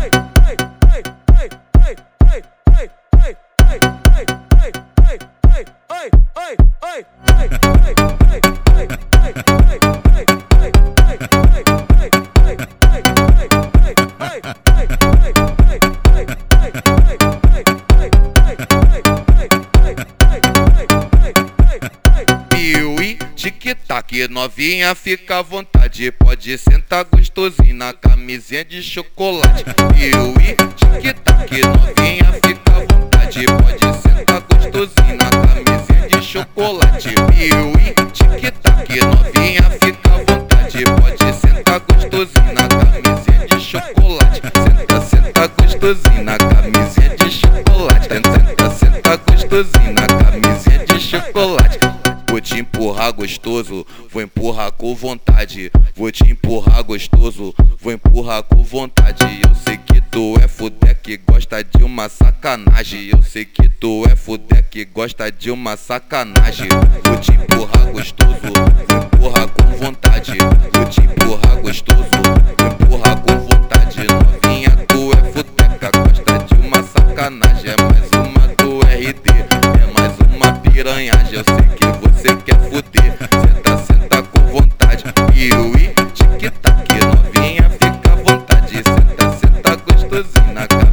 Piuí, tic-tac, novinha fica à vontade, pode sentar gostosinho na camisinha de chocolate. Piuí, tic-tac, novinha fica à vontade, pode sentar gostosinho na camisinha de chocolate. Piuí, tic-tac, novinha fica à vontade, pode sentar gostosinho na camisinha de chocolate. Senta, senta gostosinho na camisinha de chocolate. Senta, senta gostosinho na camisinha de chocolate. Vou te empurrar gostoso, vou empurrar com vontade. Vou te empurrar gostoso, vou empurrar com vontade. Eu sei que tu é fudé que gosta de uma sacanagem. Eu sei que tu é fudé que gosta de uma sacanagem. Vou te empurrar gostoso, vou empurrar com vontade. Vou te empurrar gostoso, vou empurrar com vontade. Novinha, tu é fudeca, gosta de uma sacanagem. É mais uma do RD, é mais uma piranhagem. Eu sei que você quer fuder, senta, senta com vontade. Piuí, tic-tac, novinha fica à vontade. Senta, senta gostosinho na cara.